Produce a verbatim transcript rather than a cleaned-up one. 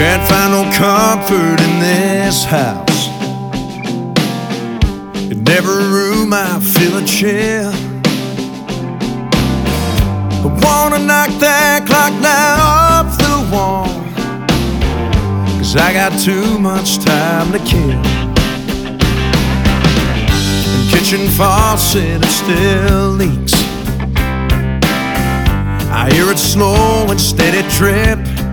Can't find no comfort in this house. In every room I feel a chill. I wanna knock that clock down off the wall, 'cause I got too much time to kill. And kitchen faucet, it still leaks. I hear it slow and steady drip.